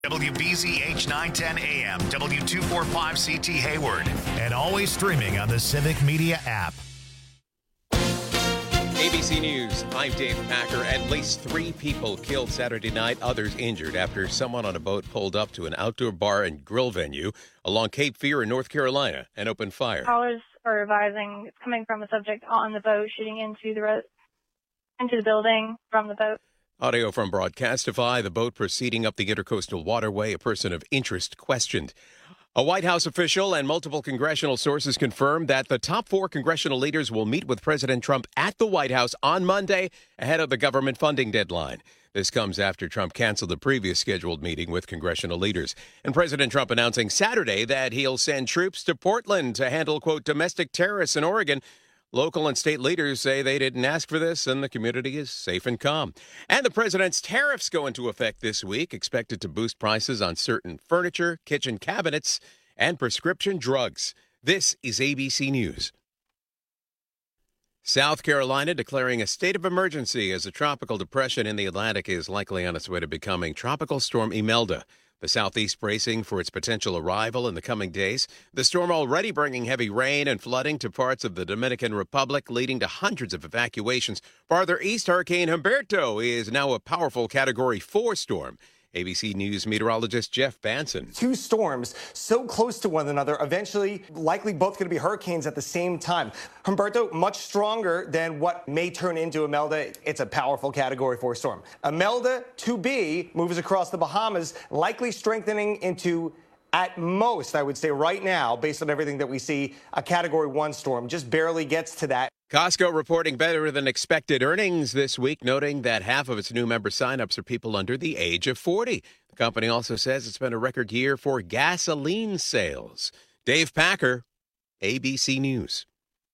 WBZH 910 AM, W245CT Hayward, and always streaming on the Civic Media app. ABC News, I'm Dave Packer. At least 3 people killed Saturday night, others injured after someone on a boat pulled up to an outdoor bar and grill venue along Cape Fear in North Carolina and opened fire. Callers are advising it's coming from a subject on the boat shooting into the building from the boat. Audio from Broadcastify, the boat proceeding up the intercoastal waterway, a person of interest questioned. A White House official and multiple congressional sources confirmed that the top 4 congressional leaders will meet with President Trump at the White House on Monday ahead of the government funding deadline. This comes after Trump canceled the previous scheduled meeting with congressional leaders. And President Trump announcing Saturday that he'll send troops to Portland to handle, quote, domestic terrorists in Oregon. Local and state leaders say they didn't ask for this, and the community is safe and calm. And the president's tariffs go into effect this week, expected to boost prices on certain furniture, kitchen cabinets, and prescription drugs. This is ABC News. South Carolina declaring a state of emergency as a tropical depression in the Atlantic is likely on its way to becoming Tropical Storm Imelda. The southeast bracing for its potential arrival in the coming days. The storm already bringing heavy rain and flooding to parts of the Dominican Republic, leading to hundreds of evacuations. Farther east, Hurricane Humberto is now a powerful Category 4 storm. ABC News meteorologist Jeff Banson. 2 storms so close to one another, eventually likely both going to be hurricanes at the same time. Humberto, much stronger than what may turn into Imelda. It's a powerful Category 4 storm. Imelda 2B moves across the Bahamas, likely strengthening into, at most, I would say right now, based on everything that we see, a Category 1 storm. Just barely gets to that. Costco reporting better than expected earnings this week, noting that half of its new member signups are people under the age of 40. The company also says it's been a record year for gasoline sales. Dave Packer, ABC News.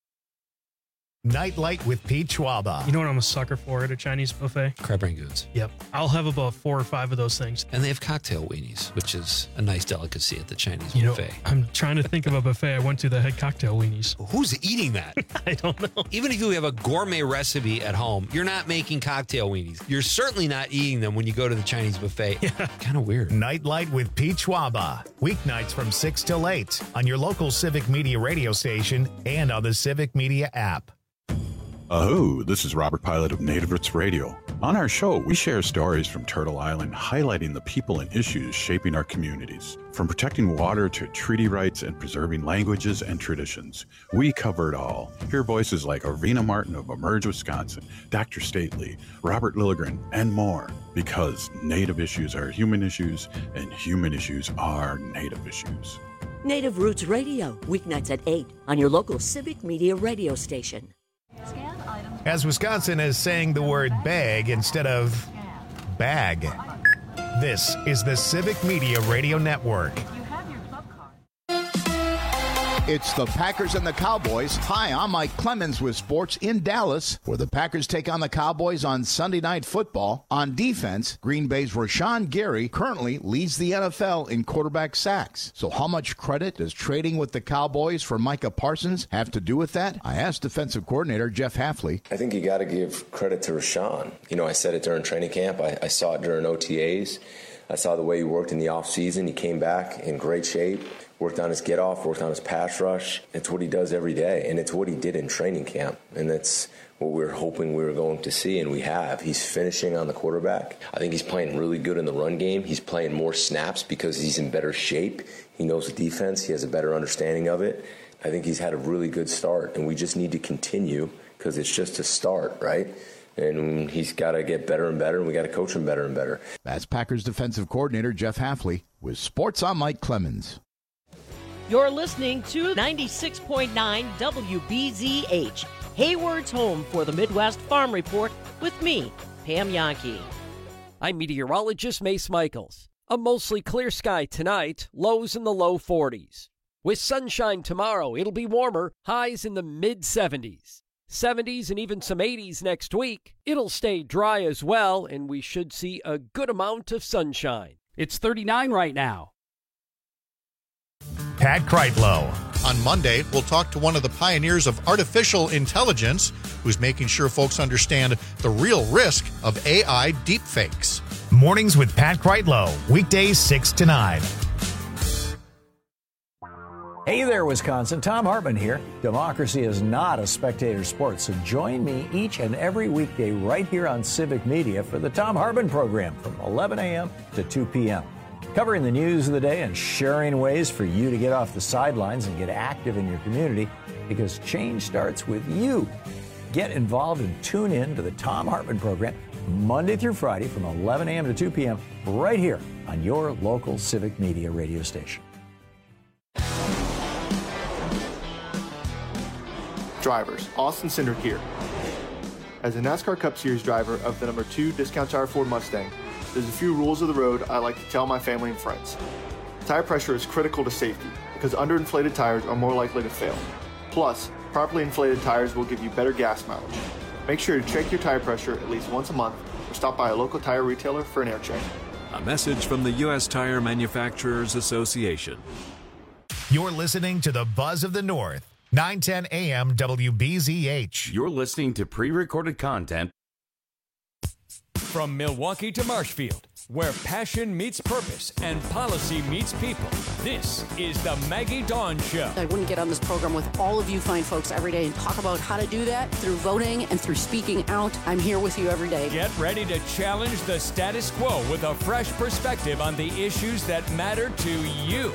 Nightlight with Pete Schwaba. You know what I'm a sucker for at a Chinese buffet? Crab rangoons. Yep. I'll have about 4 or 5 of those things. And they have cocktail weenies, which is a nice delicacy at the Chinese buffet. I'm trying to think of a buffet I went to that had cocktail weenies. Who's eating that? I don't know. Even if you have a gourmet recipe at home, you're not making cocktail weenies. You're certainly not eating them when you go to the Chinese buffet. Yeah. Kind of weird. Nightlight with Pete Schwaba. Weeknights from 6 till 8 on your local Civic Media radio station and on the Civic Media app. Aho, this is Robert Pilot of Native Roots Radio. On our show, we share stories from Turtle Island highlighting the people and issues shaping our communities. From protecting water to treaty rights and preserving languages and traditions, we cover it all. Hear voices like Arvina Martin of Emerge, Wisconsin, Dr. Stately, Robert Lilligren, and more. Because Native issues are human issues, and human issues are Native issues. Native Roots Radio, weeknights at 8 on your local Civic Media radio station. As Wisconsin is saying the word bag instead of bag. This is the Civic Media Radio Network. It's the Packers and the Cowboys. Hi, I'm Mike Clemens with sports in Dallas, where the Packers take on the Cowboys on Sunday Night Football. On defense, Green Bay's Rashawn Gary currently leads the NFL in quarterback sacks. So how much credit does trading with the Cowboys for Micah Parsons have to do with that? I asked defensive coordinator Jeff Hafley. I think you got to give credit to Rashawn. You know, I said it during training camp. I saw it during OTAs. I saw the way he worked in the offseason. He came back in great shape. Worked on his get-off, worked on his pass rush. It's what he does every day, and it's what he did in training camp. And that's what we were hoping we were going to see, and we have. He's finishing on the quarterback. I think he's playing really good in the run game. He's playing more snaps because he's in better shape. He knows the defense. He has a better understanding of it. I think he's had a really good start, and we just need to continue because it's just a start, right? And he's got to get better and better, and we got to coach him better and better. That's Packers defensive coordinator Jeff Hafley with Sports. I'm Mike Clemens. You're listening to 96.9 WBZH, Hayward's home for the Midwest Farm Report with me, Pam Yankee. I'm meteorologist Mace Michaels. A mostly clear sky tonight, lows in the low 40s. With sunshine tomorrow, it'll be warmer, highs in the mid-70s. 70s and even some 80s next week. It'll stay dry as well, and we should see a good amount of sunshine. It's 39 right now. Pat Kreitlow. On Monday, we'll talk to one of the pioneers of artificial intelligence who's making sure folks understand the real risk of AI deepfakes. Mornings with Pat Kreitlow, weekdays 6 to 9. Hey there, Wisconsin. Tom Hartman here. Democracy is not a spectator sport, so join me each and every weekday right here on Civic Media for the Tom Hartman program from 11 a.m. to 2 p.m. Covering the news of the day and sharing ways for you to get off the sidelines and get active in your community, because change starts with you. Get involved and tune in to the Tom Hartman program Monday through Friday from 11 a.m. to 2 p.m. right here on your local Civic Media radio station. Drivers, Austin Cindric here. As a NASCAR Cup Series driver of the number 2 Discount Tire Ford Mustang, there's a few rules of the road I like to tell my family and friends. Tire pressure is critical to safety because underinflated tires are more likely to fail. Plus, properly inflated tires will give you better gas mileage. Make sure to check your tire pressure at least once a month or stop by a local tire retailer for an air check. A message from the U.S. Tire Manufacturers Association. You're listening to the Buzz of the North, 910 AM WBZH. You're listening to pre-recorded content. From Milwaukee to Marshfield, where passion meets purpose and policy meets people, this is the Maggie Dawn Show. I wouldn't get on this program with all of you fine folks every day and talk about how to do that through voting and through speaking out. I'm here with you every day. Get ready to challenge the status quo with a fresh perspective on the issues that matter to you.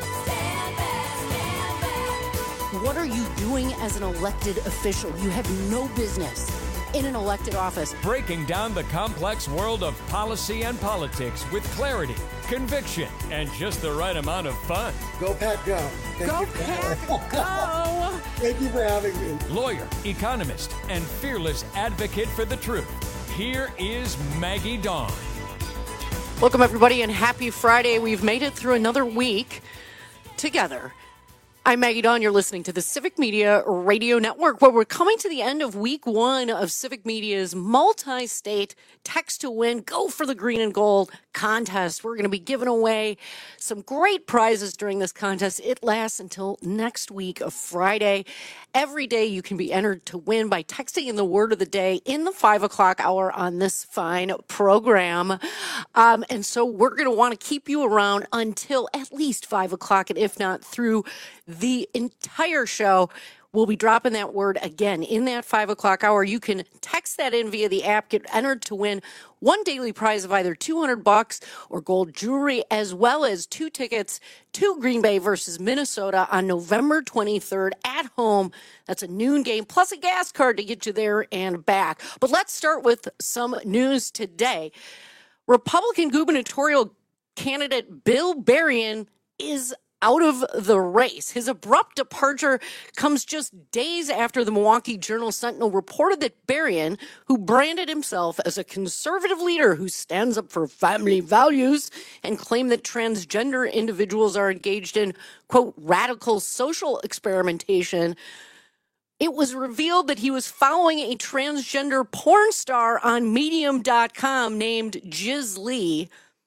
What are you doing as an elected official? You have no business in an elected office. Breaking down the complex world of policy and politics with clarity, conviction, and just the right amount of fun. Go Pat, go. Go Pat, go. Thank you for having me. Lawyer, economist, and fearless advocate for the truth. Here is Maggie Dawn. Welcome, everybody, and happy Friday. We've made it through another week together. I'm Maggie Dawn. You're listening to the Civic Media Radio Network, where we're coming to the end of week 1 of Civic Media's multi-state Text to Win, Go for the Green and Gold contest. We're going to be giving away some great prizes during this contest. It lasts until next week of Friday. Every day you can be entered to win by texting in the word of the day in the 5 o'clock hour on this fine program. And so we're going to want to keep you around until at least 5 o'clock, and if not through the entire show. We'll be dropping that word again in that 5 o'clock hour. You can text that in via the app, get entered to win one daily prize of either $200 or gold jewelry, as well as 2 tickets to Green Bay versus Minnesota on November 23rd at home. That's a noon game, plus a gas card to get you there and back. But let's start with some news today. Republican gubernatorial candidate Bill Berrien is out of the race. His abrupt departure comes just days after the Milwaukee Journal-Sentinel reported that Berrien, who branded himself as a conservative leader who stands up for family values and claimed that transgender individuals are engaged in, quote, radical social experimentation, it was revealed that he was following a transgender porn star on Medium.com named Jiz Lee.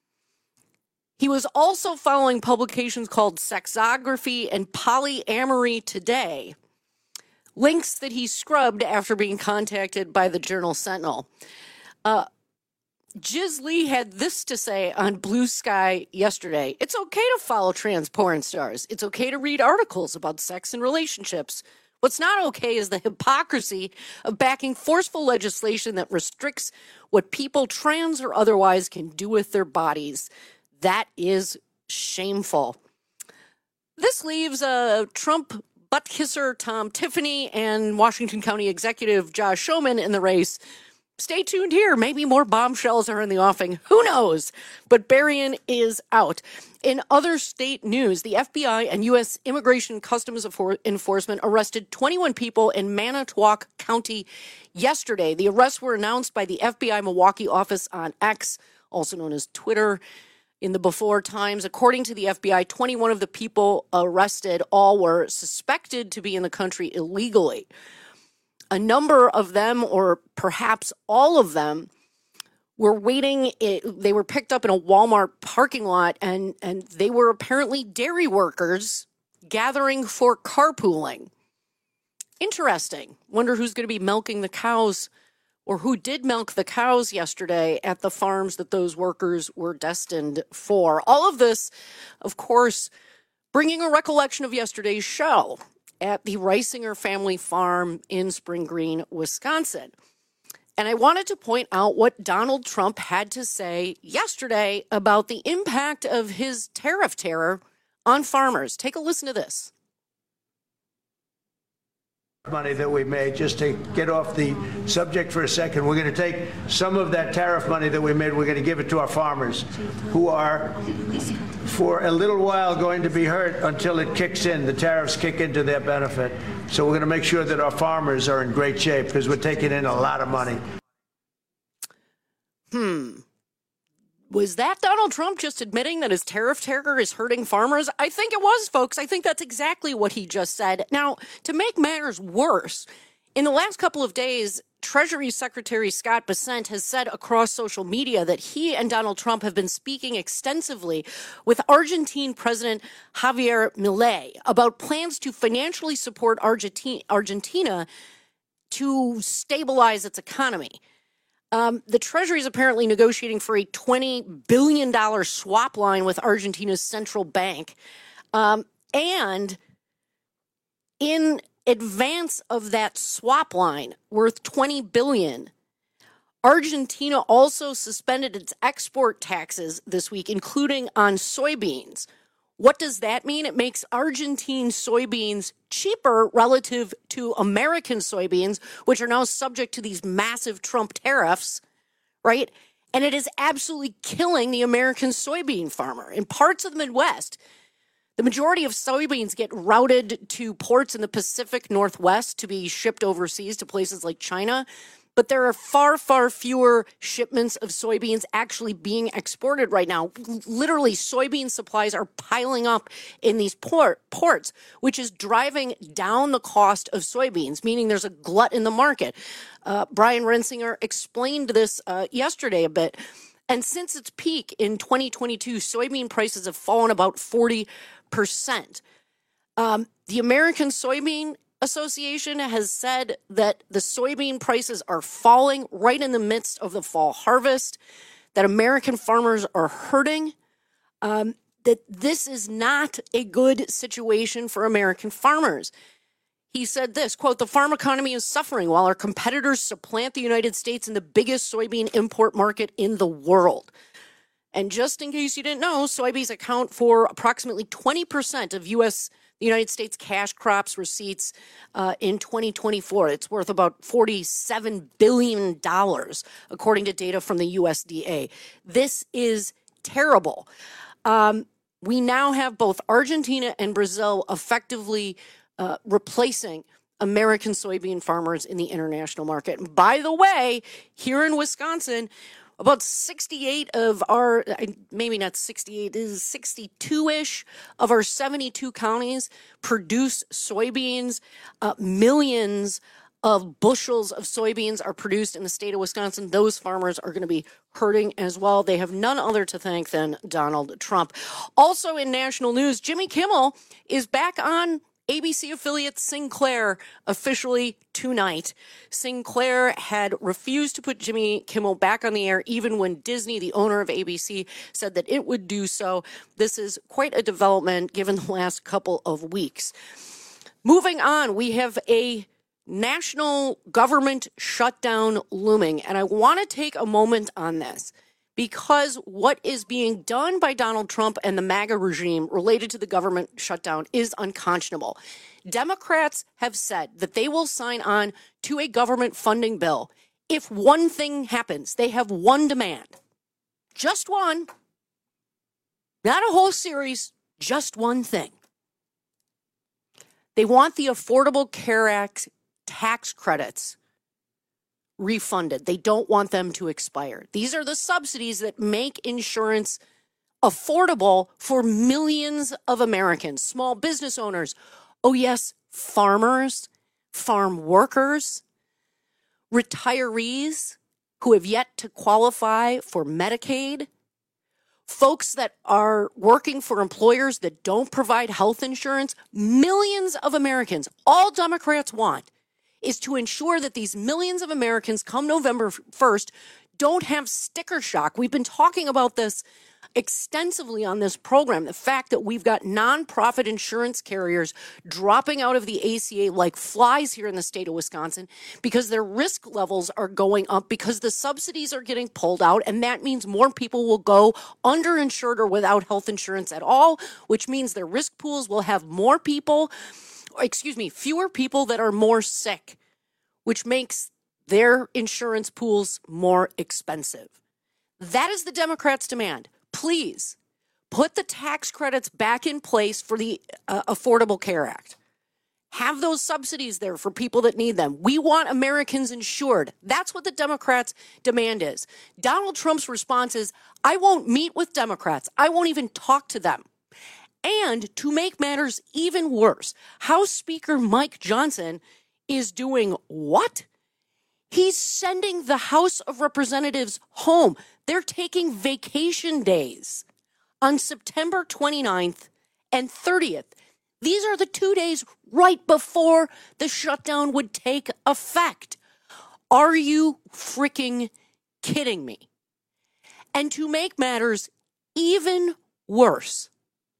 He was also following publications called Sexography and Polyamory Today, links that he scrubbed after being contacted by the Journal-Sentinel. Jiz Lee had this to say on Blue Sky yesterday. It's okay to follow trans porn stars. It's okay to read articles about sex and relationships. What's not okay is the hypocrisy of backing forceful legislation that restricts what people, trans or otherwise, can do with their bodies. That is shameful. This leaves Trump butt kisser Tom Tiffany and Washington County Executive Josh Schoeman in the race. Stay tuned here. Maybe more bombshells are in the offing. Who knows? But Berrien is out. In other state news, the FBI and U.S. Immigration Customs Enforcement arrested 21 people in Manitowoc County yesterday. The arrests were announced by the FBI Milwaukee office on X, also known as Twitter, in the before times. According to the FBI, 21 of the people arrested, all were suspected to be in the country illegally. A number of them, or perhaps all of them, were waiting. They were picked up in a Walmart parking lot, and they were apparently dairy workers gathering for carpooling. Interesting. Wonder who's going to be milking the cows or who did milk the cows yesterday at the farms that those workers were destined for. All of this, of course, bringing a recollection of yesterday's show at the Reisinger family farm in Spring Green, Wisconsin. And I wanted to point out what Donald Trump had to say yesterday about the impact of his tariff terror on farmers. Take a listen to this. Money that we made, just to get off the subject for a second, we're going to take some of that tariff money that we made, we're going to give it to our farmers who are for a little while going to be hurt until it kicks in, the tariffs kick into their benefit. So we're going to make sure that our farmers are in great shape because we're taking in a lot of money. Was that Donald Trump just admitting that his tariff terror is hurting farmers? I think it was, folks. I think that's exactly what he just said. Now, to make matters worse, in the last couple of days, Treasury Secretary Scott Bessent has said across social media that he and Donald Trump have been speaking extensively with Argentine President Javier Milei about plans to financially support Argentina to stabilize its economy. The Treasury is apparently negotiating for a $20 billion swap line with Argentina's central bank. And in advance of that swap line worth $20 billion, Argentina also suspended its export taxes this week, including on soybeans. What does that mean? It makes Argentine soybeans cheaper relative to American soybeans, which are now subject to these massive Trump tariffs, right? And it is absolutely killing the American soybean farmer. In parts of the Midwest, the majority of soybeans get routed to ports in the Pacific Northwest to be shipped overseas to places like China. But there are far, far fewer shipments of soybeans actually being exported right now. Literally, soybean supplies are piling up in these ports, which is driving down the cost of soybeans, meaning there's a glut in the market. Brian Rensinger explained this yesterday a bit. And since its peak in 2022, soybean prices have fallen about 40%. The American Soybean Association has said that the soybean prices are falling right in the midst of the fall harvest, that American farmers are hurting, that this is not a good situation for American farmers. He said this, quote, "The farm economy is suffering while our competitors supplant the United States in the biggest soybean import market in the world." And just in case you didn't know, soybeans account for approximately 20% of the United States cash crops receipts in 2024. It's worth about $47 billion, according to data from the USDA. This is terrible. We now have both Argentina and Brazil effectively replacing American soybean farmers in the international market. And by the way, here in Wisconsin, about 68 of our, maybe not 68, it is 62-ish of our 72 counties produce soybeans. Millions of bushels of soybeans are produced in the state of Wisconsin. Those farmers are going to be hurting as well. They have none other to thank than Donald Trump. Also in national news, Jimmy Kimmel is back on ABC affiliate Sinclair officially tonight. Sinclair had refused to put Jimmy Kimmel back on the air even when Disney, the owner of ABC, said that it would do so. This is quite a development given the last couple of weeks. Moving on, we have a national government shutdown looming, and I want to take a moment on this, because what is being done by Donald Trump and the MAGA regime related to the government shutdown is unconscionable. Democrats have said that they will sign on to a government funding bill if one thing happens. They have one demand. Just one. Not a whole series, just one thing. They want the Affordable Care Act tax credits refunded. They don't want them to expire. These are the subsidies that make insurance affordable for millions of Americans, small business owners. Oh, yes, farmers, farm workers, retirees who have yet to qualify for Medicaid, folks that are working for employers that don't provide health insurance. Millions of Americans, all Democrats want is to ensure that these millions of Americans come November 1st don't have sticker shock. We've been talking about this extensively on this program, the fact that we've got nonprofit insurance carriers dropping out of the ACA like flies here in the state of Wisconsin because their risk levels are going up because the subsidies are getting pulled out, and that means more people will go underinsured or without health insurance at all, which means their risk pools will have fewer people that are more sick, which makes their insurance pools more expensive. That is the Democrats' demand. Please put the tax credits back in place for the Affordable Care Act. Have those subsidies there for people that need them. We want Americans insured. That's what the Democrats' demand is. Donald Trump's response is, I won't meet with Democrats. I won't even talk to them. And to make matters even worse, House Speaker Mike Johnson is doing what? He's sending the House of Representatives home. They're taking vacation days on September 29th and 30th. These are the 2 days right before the shutdown would take effect. Are you freaking kidding me? And to make matters even worse,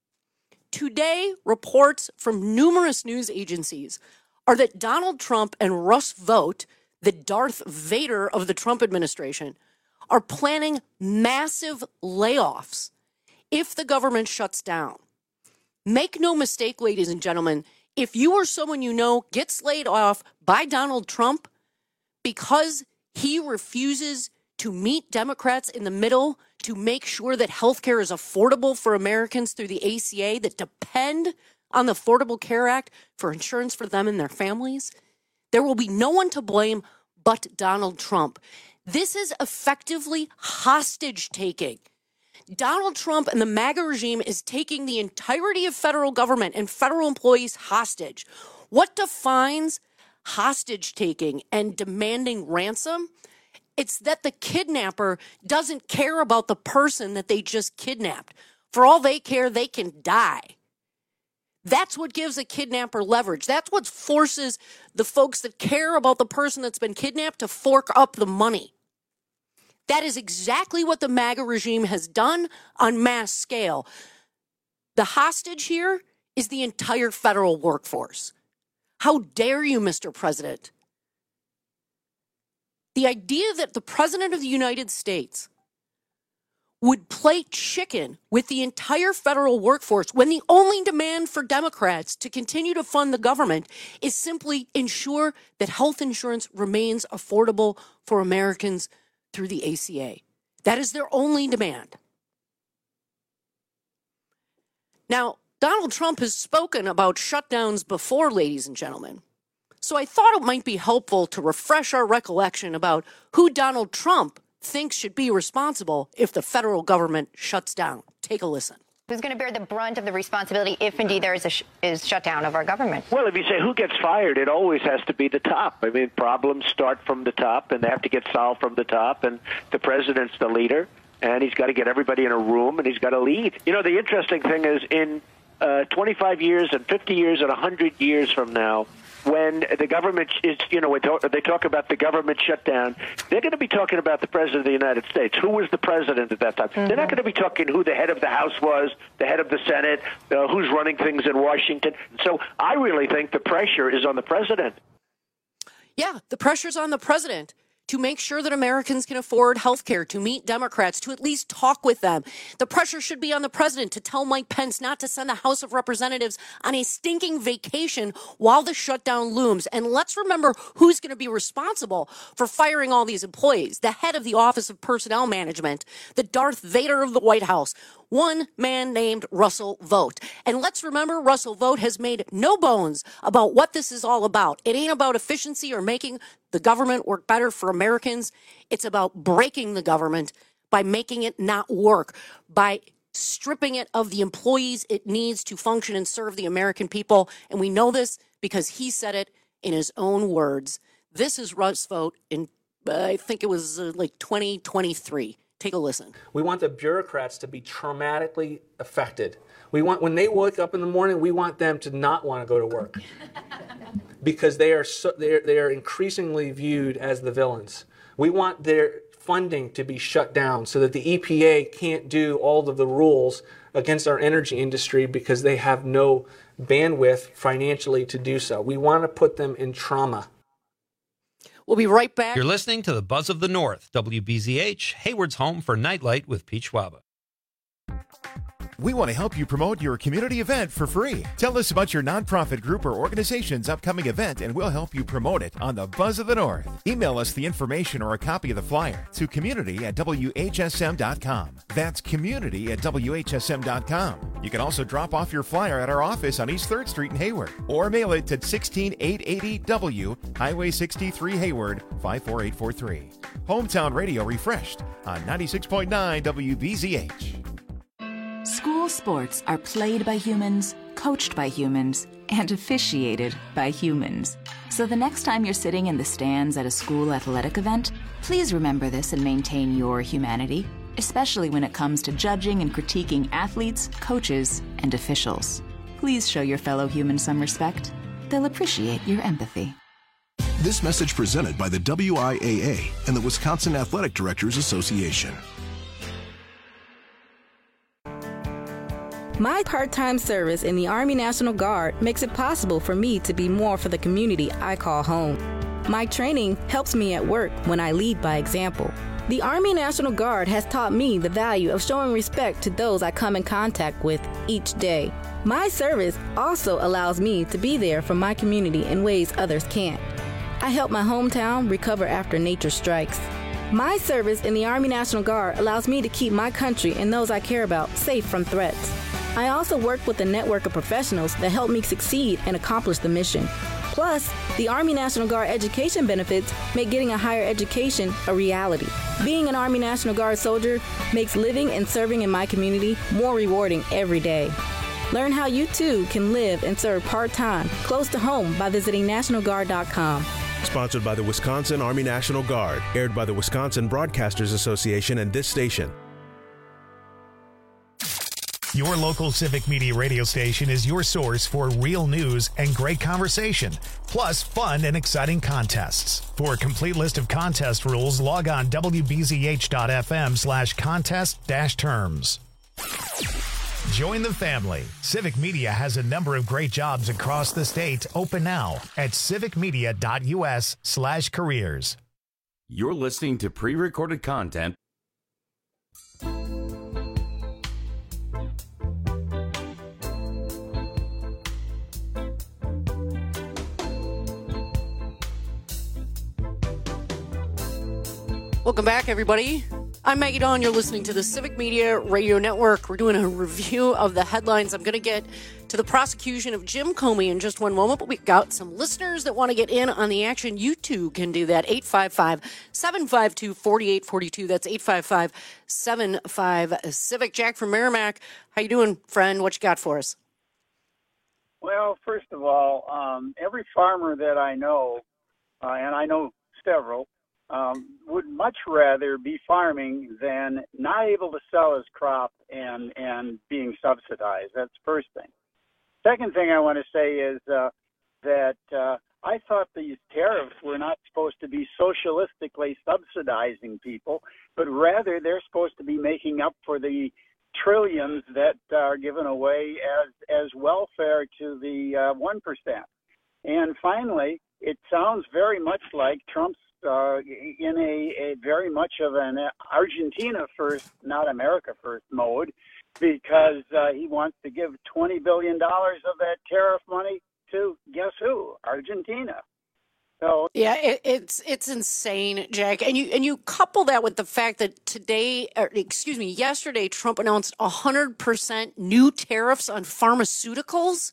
today reports from numerous news agencies are that Donald Trump and Russ Vought, the Darth Vader of the Trump administration, are planning massive layoffs if the government shuts down. Make no mistake, ladies and gentlemen, if you or someone you know gets laid off by Donald Trump because he refuses to meet Democrats in the middle to make sure that health care is affordable for Americans through the ACA that depend on the Affordable Care Act for insurance for them and their families, there will be no one to blame but Donald Trump. This is effectively hostage taking. Donald Trump and the MAGA regime is taking the entirety of federal government and federal employees hostage. What defines hostage taking and demanding ransom? It's that the kidnapper doesn't care about the person that they just kidnapped. For all they care, they can die. That's what gives a kidnapper leverage. That's what forces the folks that care about the person that's been kidnapped to fork up the money. That is exactly what the MAGA regime has done on mass scale. The hostage here is the entire federal workforce. How dare you, Mr. President? The idea that the President of the United States would play chicken with the entire federal workforce when the only demand for Democrats to continue to fund the government is simply ensure that health insurance remains affordable for Americans through the ACA. That is their only demand. Now, Donald Trump has spoken about shutdowns before, ladies and gentlemen. So I thought it might be helpful to refresh our recollection about who Donald Trump thinks should be responsible if the federal government shuts down. Take a listen. Who's going to bear the brunt of the responsibility if indeed there is shutdown of our government? Well, if you say who gets fired, it always has to be the top. I mean, problems start from the top, and they have to get solved from the top, and the president's the leader, and he's got to get everybody in a room, and he's got to lead. You know, the interesting thing is in 25 years and 50 years and 100 years from now, when the government is, you know, they talk about the government shutdown, they're going to be talking about the President of the United States. Who was the president at that time? Mm-hmm. They're not going to be talking who the head of the House was, the head of the Senate, who's running things in Washington. So I really think the pressure is on the president. Yeah, the pressure's on the president to make sure that Americans can afford health care, to meet Democrats, to at least talk with them. The pressure should be on the president to tell Mike Pence not to send the House of Representatives on a stinking vacation while the shutdown looms. And let's remember who's going to be responsible for firing all these employees. The head of the Office of Personnel Management, the Darth Vader of the White House, one man named Russell Vought. And let's remember, Russell Vought has made no bones about what this is all about. It ain't about efficiency or making the government work better for Americans. It's about breaking the government by making it not work, by stripping it of the employees it needs to function and serve the American people. And we know this because he said it in his own words. This is Russ Vought in, I think it was like 2023. Take a listen. We want the bureaucrats to be traumatically affected. We want, when they wake up in the morning, we want them to not want to go to work. because they are increasingly viewed as the villains. We want their funding to be shut down so that the EPA can't do all of the rules against our energy industry because they have no bandwidth financially to do so. We want to put them in trauma. We'll be right back. You're listening to the Buzz of the North, WBZH, Hayward's home for Nightlight with Pete Schwaba. We want to help you promote your community event for free. Tell us about your nonprofit group or organization's upcoming event, and we'll help you promote it on the Buzz of the North. Email us the information or a copy of the flyer to community@WHSM.com. That's community@WHSM.com. You can also drop off your flyer at our office on East 3rd Street in Hayward, or mail it to 16880 W, Highway 63 Hayward, 54843. Hometown Radio refreshed on 96.9 WBZH. School sports are played by humans, coached by humans, and officiated by humans. So the next time you're sitting in the stands at a school athletic event, please remember this and maintain your humanity, especially when it comes to judging and critiquing athletes, coaches, and officials. Please show your fellow humans some respect. They'll appreciate your empathy. This message presented by the WIAA and the Wisconsin Athletic Directors Association. My part-time service in the Army National Guard makes it possible for me to be more for the community I call home. My training helps me at work when I lead by example. The Army National Guard has taught me the value of showing respect to those I come in contact with each day. My service also allows me to be there for my community in ways others can't. I help my hometown recover after nature strikes. My service in the Army National Guard allows me to keep my country and those I care about safe from threats. I also work with a network of professionals that help me succeed and accomplish the mission. Plus, the Army National Guard education benefits make getting a higher education a reality. Being an Army National Guard soldier makes living and serving in my community more rewarding every day. Learn how you too can live and serve part-time, close to home by visiting NationalGuard.com. Sponsored by the Wisconsin Army National Guard, aired by the Wisconsin Broadcasters Association and this station. Your local Civic Media radio station is your source for real news and great conversation, plus fun and exciting contests. For a complete list of contest rules, log on wbzh.fm/contest-terms. Join the family. Civic Media has a number of great jobs across the state open now at civicmedia.us/careers. You're listening to pre-recorded content. Welcome back, everybody. I'm Maggie Dawn. You're listening to the Civic Media Radio Network. We're doing a review of the headlines. I'm going to get to the prosecution of Jim Comey in just one moment, but we've got some listeners that want to get in on the action. You too can do that. 855-752-4842. That's 855-75-CIVIC. Jack from Merrimack. How you doing, friend? What you got for us? Well, first of all, every farmer that I know, and I know several, would much rather be farming than not able to sell his crop and being subsidized. That's the first thing. Second thing I want to say is that I thought these tariffs were not supposed to be socialistically subsidizing people, but rather they're supposed to be making up for the trillions that are given away as welfare to the 1%. And finally, it sounds very much like Trump's in a very much of an Argentina first, not America first mode, because he wants to give $20 billion of that tariff money to, guess who? Argentina. So yeah, it's insane, Jack. And you couple that with the fact that yesterday, Trump announced 100% new tariffs on pharmaceuticals.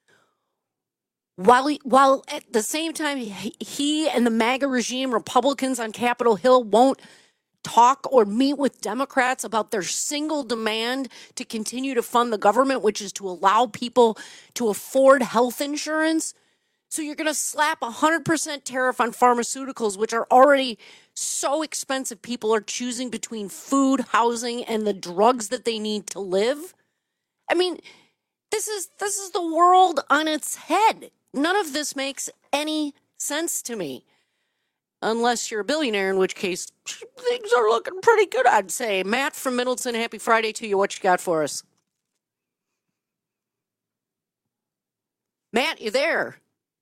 While at the same time, he and the MAGA regime, Republicans on Capitol Hill, won't talk or meet with Democrats about their single demand to continue to fund the government, which is to allow people to afford health insurance. So you're going to slap 100% tariff on pharmaceuticals, which are already so expensive. People are choosing between food, housing, and the drugs that they need to live. I mean, this is the world on its head. None of this makes any sense to me. Unless you're a billionaire, in which case things are looking pretty good, I'd say. Matt from Middleton, happy Friday to you. What you got for us? Matt, you there?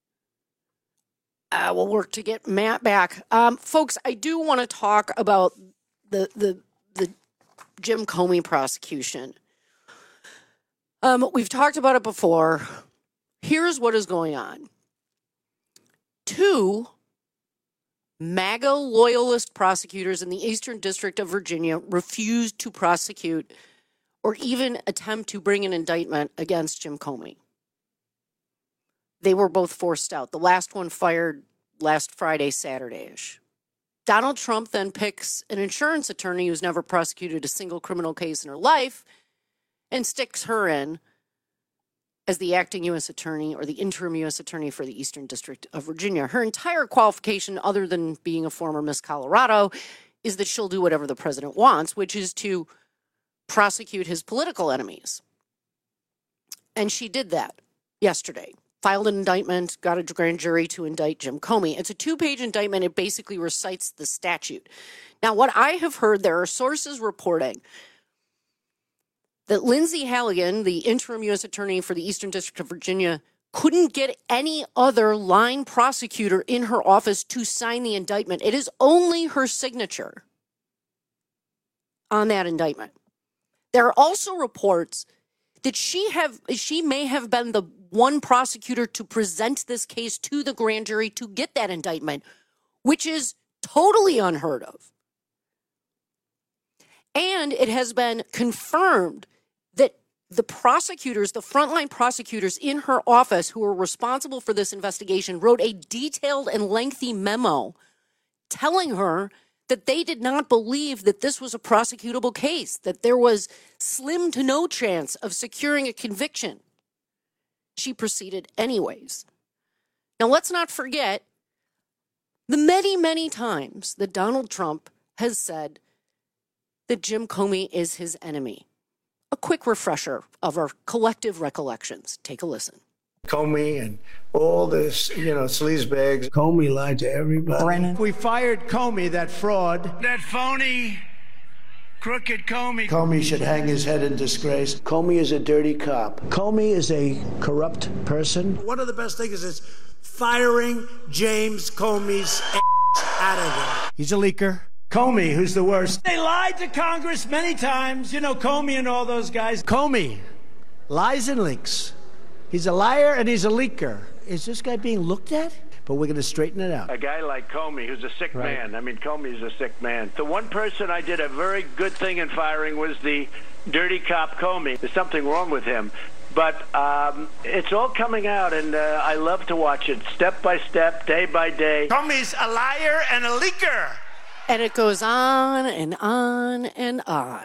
We'll work to get Matt back. Folks, I do want to talk about the Jim Comey prosecution. We've talked about it before. Here's what is going on. 2 MAGA loyalist prosecutors in the Eastern District of Virginia refused to prosecute or even attempt to bring an indictment against Jim Comey. They were both forced out. The last one fired last Friday, Saturday-ish. Donald Trump then picks an insurance attorney who's never prosecuted a single criminal case in her life and sticks her in as the acting U.S. attorney or the interim U.S. attorney for the Eastern District of Virginia. Her entire qualification, other than being a former Miss Colorado, is that she'll do whatever the president wants, which is to prosecute his political enemies. And she did that yesterday. Filed an indictment, got a grand jury to indict Jim Comey. It's a 2-page indictment. It basically recites the statute. Now, what I have heard, there are sources reporting that Lindsay Halligan, the interim U.S. attorney for the Eastern District of Virginia, couldn't get any other line prosecutor in her office to sign the indictment. It is only her signature on that indictment. There are also reports that she may have been the one prosecutor to present this case to the grand jury to get that indictment, which is totally unheard of. And it has been confirmed that the prosecutors, the frontline prosecutors in her office who were responsible for this investigation, wrote a detailed and lengthy memo telling her that they did not believe that this was a prosecutable case, that there was slim to no chance of securing a conviction. She proceeded anyways. Now, let's not forget the many, many times that Donald Trump has said that Jim Comey is his enemy. A quick refresher of our collective recollections. Take a listen. Comey and all this, sleazebags. Comey lied to everybody. Brennan. We fired Comey, that fraud. That phony, crooked Comey. Comey should hang his head in disgrace. Comey is a dirty cop. Comey is a corrupt person. One of the best things is firing James Comey's out of there. He's a leaker. Comey, who's the worst. They lied to Congress many times. Comey and all those guys. Comey lies and leaks. He's a liar and he's a leaker. Is this guy being looked at? But we're going to straighten it out. A guy like Comey, who's a sick man. I mean, Comey's a sick man. The one person I did a very good thing in firing was the dirty cop Comey. There's something wrong with him. But it's all coming out, and I love to watch it step by step, day by day. Comey's a liar and a leaker. And it goes on and on and on.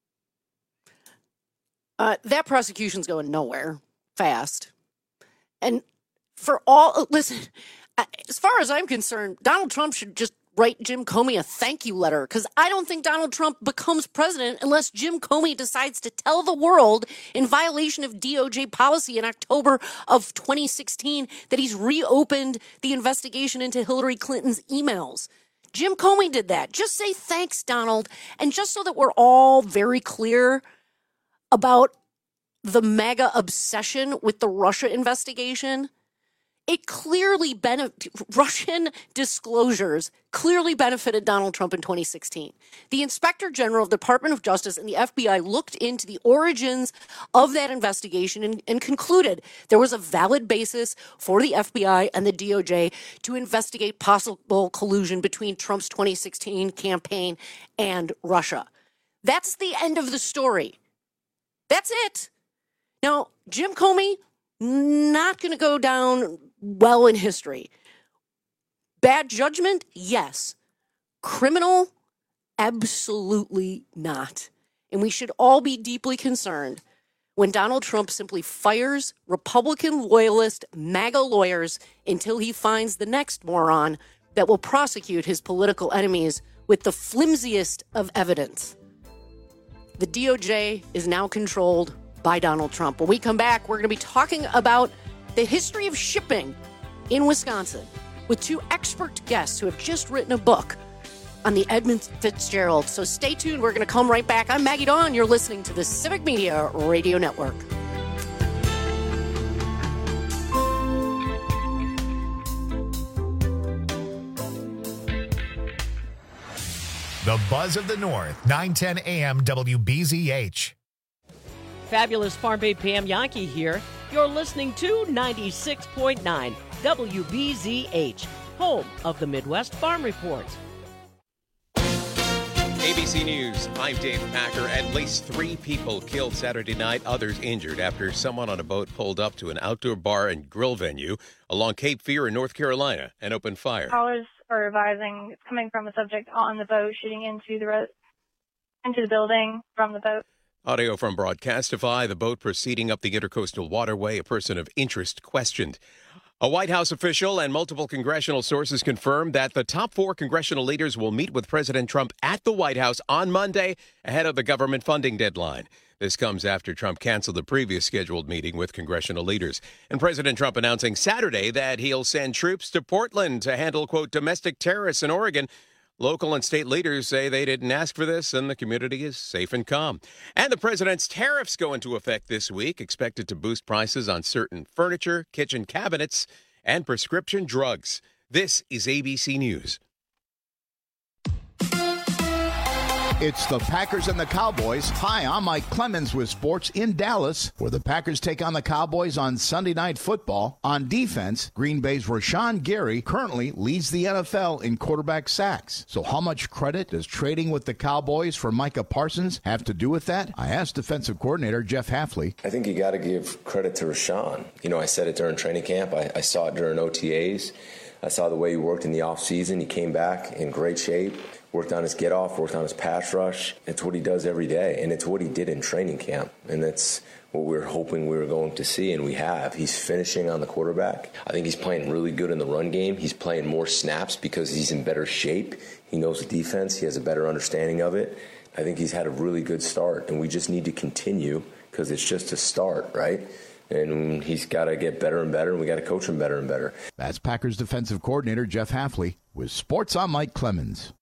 That prosecution's going nowhere fast. And listen, as far as I'm concerned, Donald Trump should just write Jim Comey a thank you letter, because I don't think Donald Trump becomes president unless Jim Comey decides to tell the world, in violation of DOJ policy in October of 2016, that he's reopened the investigation into Hillary Clinton's emails. Jim Comey did that. Just say thanks, Donald. And just so that we're all very clear about the MAGA obsession with the Russia investigation, it clearly Russian disclosures clearly benefited Donald Trump in 2016. The Inspector General of the Department of Justice and the FBI looked into the origins of that investigation and concluded there was a valid basis for the FBI and the DOJ to investigate possible collusion between Trump's 2016 campaign and Russia. That's the end of the story. That's it. Now, Jim Comey, not going to go down well in history. Bad judgment? Yes. Criminal? Absolutely not. And we should all be deeply concerned when Donald Trump simply fires Republican loyalist MAGA lawyers until he finds the next moron that will prosecute his political enemies with the flimsiest of evidence. The DOJ is now controlled by Donald Trump. When we come back, we're going to be talking about the history of shipping in Wisconsin with two expert guests who have just written a book on the Edmund Fitzgerald. So stay tuned. We're going to come right back. I'm Maggie Dawn. You're listening to the Civic Media Radio Network. The Buzz of the North, 910 AM WBZH. Fabulous Farm Babe Pam Yankee here. You're listening to 96.9 WBZH, home of the Midwest Farm Report. ABC News, I'm Dave Packer. At least 3 people killed Saturday night, others injured after someone on a boat pulled up to an outdoor bar and grill venue along Cape Fear in North Carolina and opened fire. Callers are advising it's coming from a subject on the boat shooting into the building from the boat. Audio from Broadcastify, the boat proceeding up the Intercoastal Waterway, a person of interest questioned. A White House official and multiple congressional sources confirmed that the top 4 congressional leaders will meet with President Trump at the White House on Monday ahead of the government funding deadline. This comes after Trump canceled the previous scheduled meeting with congressional leaders. And President Trump announcing Saturday that he'll send troops to Portland to handle, quote, domestic terrorists in Oregon. Local and state leaders say they didn't ask for this and the community is safe and calm. And the president's tariffs go into effect this week, expected to boost prices on certain furniture, kitchen cabinets, and prescription drugs. This is ABC News. It's the Packers and the Cowboys. Hi, I'm Mike Clemens with sports in Dallas, where the Packers take on the Cowboys on Sunday Night Football. On defense, Green Bay's Rashawn Gary currently leads the NFL in quarterback sacks. So how much credit does trading with the Cowboys for Micah Parsons have to do with that? I asked defensive coordinator Jeff Hafley. I think you got to give credit to Rashawn. You know, I said it during training camp. I saw it during OTAs. I saw the way he worked in the offseason. He came back in great shape. Worked on his get-off, worked on his pass rush. It's what he does every day, and it's what he did in training camp. And that's what we were hoping we were going to see, and we have. He's finishing on the quarterback. I think he's playing really good in the run game. He's playing more snaps because he's in better shape. He knows the defense. He has a better understanding of it. I think he's had a really good start, and we just need to continue because it's just a start, right? And he's got to get better and better, and we got to coach him better and better. That's Packers defensive coordinator Jeff Hafley with Sports. I'm Mike Clemens.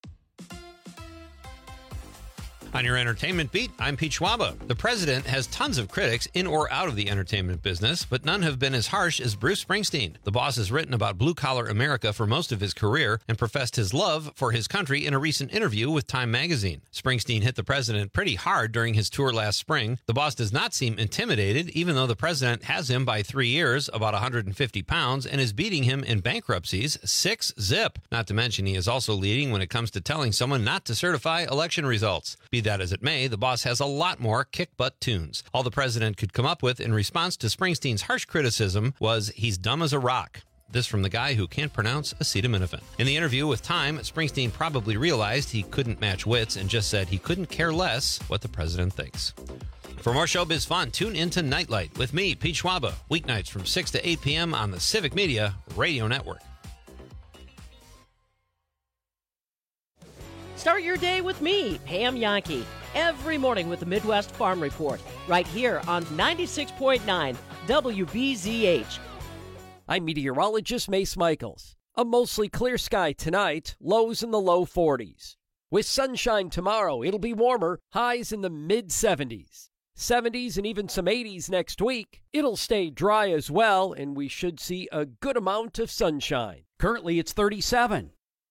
On your entertainment beat, I'm Pete Schwaba. The president has tons of critics in or out of the entertainment business, but none have been as harsh as Bruce Springsteen. The boss has written about blue-collar America for most of his career and professed his love for his country in a recent interview with Time magazine. Springsteen hit the president pretty hard during his tour last spring. The boss does not seem intimidated, even though the president has him by 3 years, about 150 pounds, and is beating him in bankruptcies 6-0. Not to mention he is also leading when it comes to telling someone not to certify election results. Be that as it may, the boss has a lot more kick-butt tunes. All the president could come up with in response to Springsteen's harsh criticism was, he's dumb as a rock. This from the guy who can't pronounce acetaminophen. In the interview with Time, Springsteen probably realized he couldn't match wits and just said he couldn't care less what the president thinks. For more showbiz fun, tune into Nightlight with me, Pete Schwaba, weeknights from 6 to 8 p.m. on the Civic Media Radio Network. Start your day with me, Pam Yankee, every morning with the Midwest Farm Report, right here on 96.9 WBZH. I'm meteorologist Mace Michaels. A mostly clear sky tonight, lows in the low 40s. With sunshine tomorrow, it'll be warmer, highs in the mid-70s. 70s and even some 80s next week. It'll stay dry as well, and we should see a good amount of sunshine. Currently, it's 37.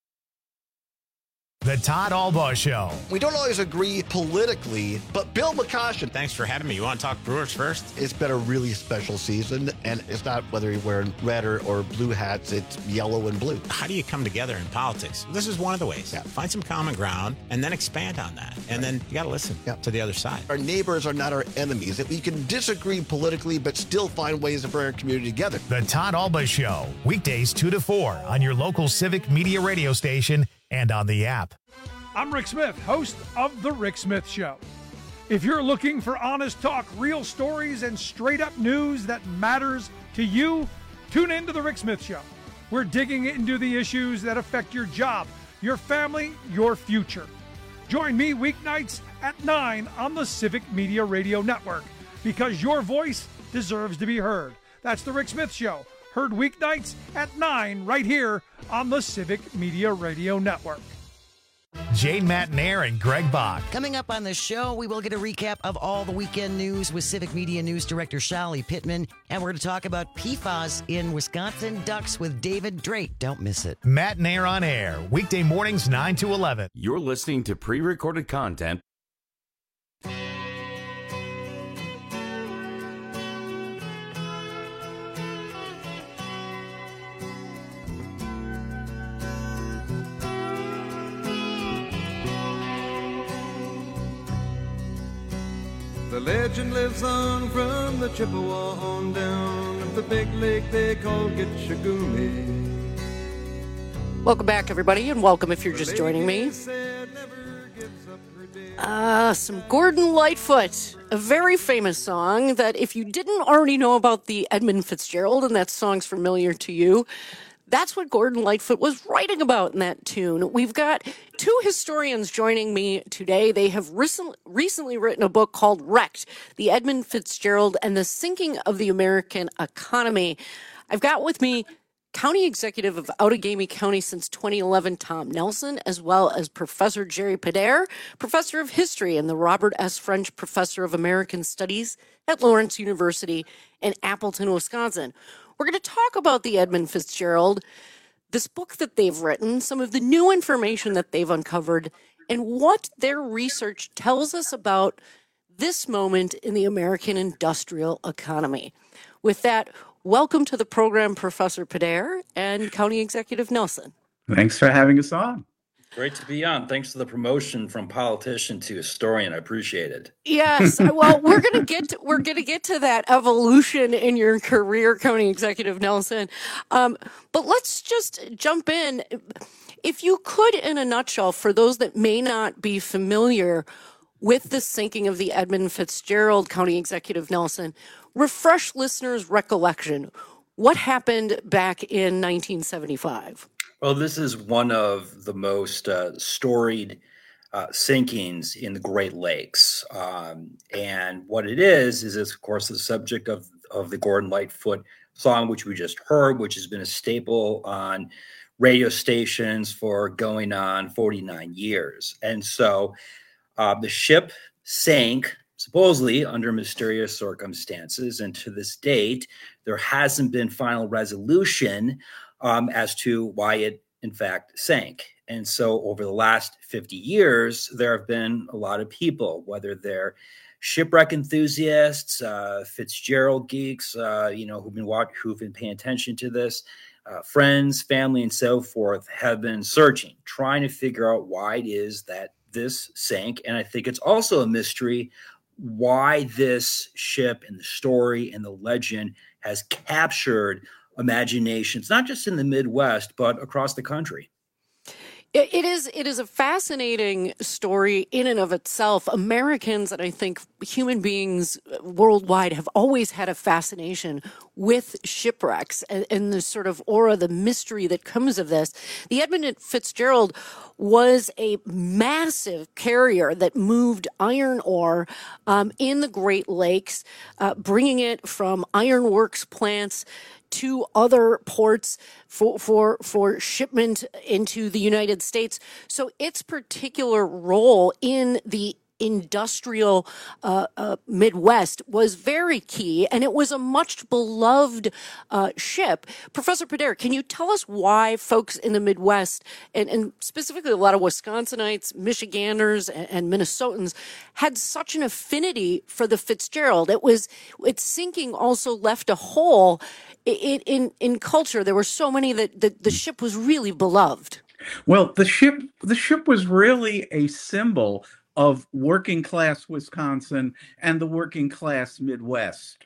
The Todd Albaugh Show. We don't always agree politically, but Bill McCoshen. Thanks for having me. You want to talk Brewers first? It's been a really special season, and it's not whether you're wearing red or blue hats, it's yellow and blue. How do you come together in politics? This is one of the ways. Yeah. Find some common ground and then expand on that. And then you got to listen to the other side. Our neighbors are not our enemies. We can disagree politically, but still find ways to bring our community together. The Todd Albaugh Show, weekdays 2 to 4 on your local Civic Media radio station and on the app. I'm Rick Smith, host of The Rick Smith Show. If you're looking for honest talk, real stories, and straight-up news that matters to you, tune in to The Rick Smith Show. We're digging into the issues that affect your job, your family, your future. Join me weeknights at 9 on the Civic Media Radio Network, because your voice deserves to be heard. That's The Rick Smith Show, Heard weeknights at 9 right here on the Civic Media Radio Network. Jane Matnair and Greg Bach. Coming up on the show, we will get a recap of all the weekend news with Civic Media News Director Shali Pittman. And we're going to talk about PFAS in Wisconsin Ducks with David Drake. Don't miss it. Matnair on air, weekday mornings 9 to 11. You're listening to pre-recorded content. The legend lives on from the Chippewa on down of the big lake they call Gitchagumi. Welcome back, everybody, and welcome if you're just joining me. Some Gordon Lightfoot, a very famous song that if you didn't already know about the Edmund Fitzgerald and that song's familiar to you, that's what Gordon Lightfoot was writing about in that tune. We've got two historians joining me today. They have recently written a book called Wrecked, The Edmund Fitzgerald and the Sinking of the American Economy. I've got with me County Executive of Outagamie County since 2011, Tom Nelson, as well as Professor Jerry Pedair, Professor of History and the Robert S. French Professor of American Studies at Lawrence University in Appleton, Wisconsin. We're going to talk about the Edmund Fitzgerald, this book that they've written, some of the new information that they've uncovered, and what their research tells us about this moment in the American industrial economy. With that, welcome to the program, Professor Pedair and County Executive Nelson. Thanks for having us on. Great to be on. Thanks for the promotion from politician to historian. I appreciate it. Yes. Well, we're gonna get to that evolution in your career, County Executive Nelson. But let's just jump in. If you could, in a nutshell, for those that may not be familiar with the sinking of the Edmund Fitzgerald, County Executive Nelson, refresh listeners' recollection. What happened back in 1975? Well, this is one of the most storied sinkings in the Great Lakes. And what it is of course, the subject of the Gordon Lightfoot song, which we just heard, which has been a staple on radio stations for going on 49 years. And so the ship sank supposedly under mysterious circumstances. And to this date, there hasn't been final resolution as to why it, in fact, sank. And so over the last 50 years, there have been a lot of people, whether they're shipwreck enthusiasts, Fitzgerald geeks, who've been paying attention to this, friends, family, and so forth, have been searching, trying to figure out why it is that this sank. And I think it's also a mystery why this ship and the story and the legend has captured imaginations, not just in the Midwest, but across the country. It is a fascinating story in and of itself. Americans, and I think human beings worldwide, have always had a fascination with shipwrecks and the sort of aura, the mystery that comes of this. The Edmund Fitzgerald was a massive carrier that moved iron ore in the Great Lakes, bringing it from ironworks plants to other ports for shipment into the United States. So its particular role in the industrial Midwest was very key, and it was a much beloved ship. Professor Pedair, can you tell us why folks in the Midwest, and specifically a lot of Wisconsinites, Michiganders, and Minnesotans, had such an affinity for the Fitzgerald? Its sinking also left a hole in culture. There were so many that the ship was really beloved. Well, the ship was really a symbol of working class Wisconsin and the working class Midwest.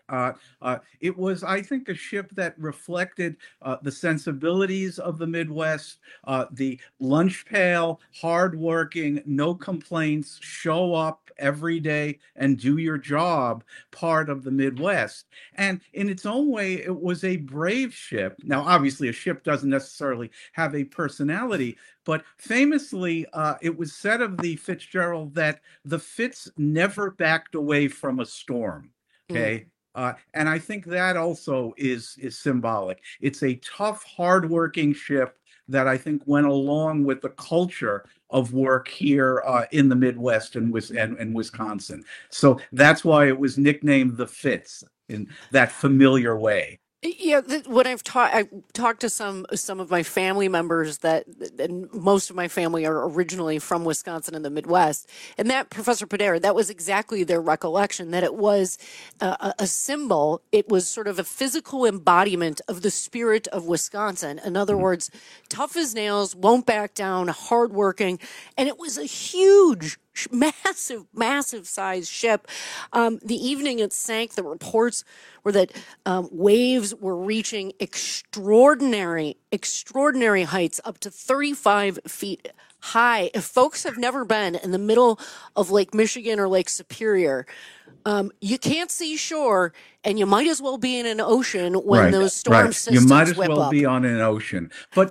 It was, I think, a ship that reflected the sensibilities of the Midwest, the lunch pail, hardworking, no complaints, show up every day and do your job part of the Midwest. And in its own way, it was a brave ship. Now, obviously, a ship doesn't necessarily have a personality, but famously, it was said of the Fitzgerald that the Fitz never backed away from a storm. Okay. And I think that also is symbolic. It's a tough, hardworking ship that I think went along with the culture of work here in the Midwest and Wisconsin. So that's why it was nicknamed the Fitz in that familiar way. Yeah, when I've talked to some of my family members and most of my family are originally from Wisconsin and the Midwest, and that Professor Poder, that was exactly their recollection, that it was a symbol. It was sort of a physical embodiment of the spirit of Wisconsin. In other words, tough as nails, won't back down, hardworking, and it was a huge, massive size ship. The evening it sank, the reports were that waves were reaching extraordinary heights, up to 35 feet high. If folks have never been in the middle of Lake Michigan or Lake Superior, you can't see shore, and you might as well be in an ocean when those storm systems You might as whip well up. be on an ocean. But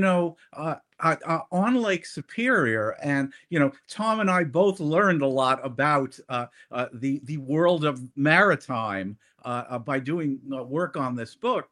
on Lake Superior, and Tom and I both learned a lot about the world of maritime by doing work on this book.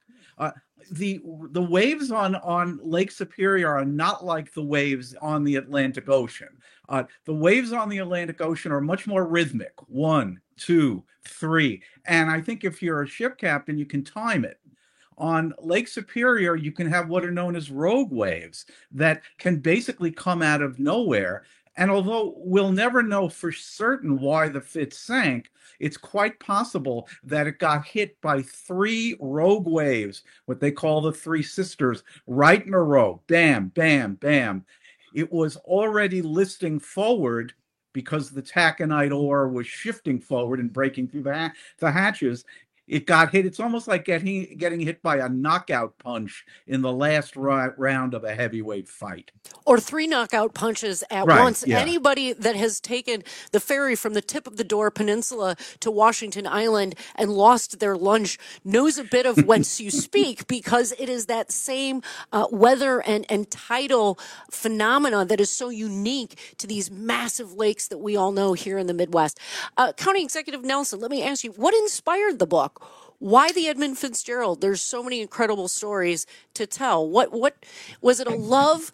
The waves on Lake Superior are not like the waves on the Atlantic Ocean. The waves on the Atlantic Ocean are much more rhythmic. 1, 2, 3. And I think if you're a ship captain, you can time it. On Lake Superior, you can have what are known as rogue waves that can basically come out of nowhere. And although we'll never know for certain why the Fitz sank, it's quite possible that it got hit by 3 rogue waves, what they call the 3 sisters, right in a row. Bam, bam, bam. It was already listing forward because the taconite ore was shifting forward and breaking through the hatches. It got hit. It's almost like getting hit by a knockout punch in the last round of a heavyweight fight. Or 3 knockout punches at once. Yeah. Anybody that has taken the ferry from the tip of the Door Peninsula to Washington Island and lost their lunch knows a bit of whence you speak, because it is that same weather and tidal phenomena that is so unique to these massive lakes that we all know here in the Midwest. County Executive Nelson, let me ask you, what inspired the book? Why the Edmund Fitzgerald? There's so many incredible stories to tell. What was it? A love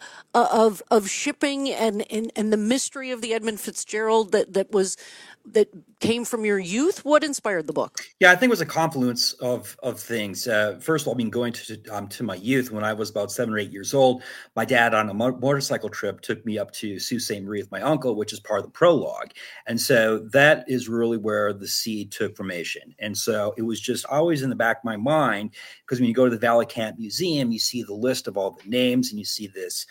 of shipping and the mystery of the Edmund Fitzgerald that came from your youth? What inspired the book? Yeah, I think it was a confluence of things. First of all, going to my youth, when I was about 7 or 8 years old, my dad on a motorcycle trip took me up to Sault Ste. Marie with my uncle, which is part of the prologue. And so that is really where the seed took formation. And so it was just always in the back of my mind, because when you go to the Valley Camp Museum, you see the list of all the names, and you see this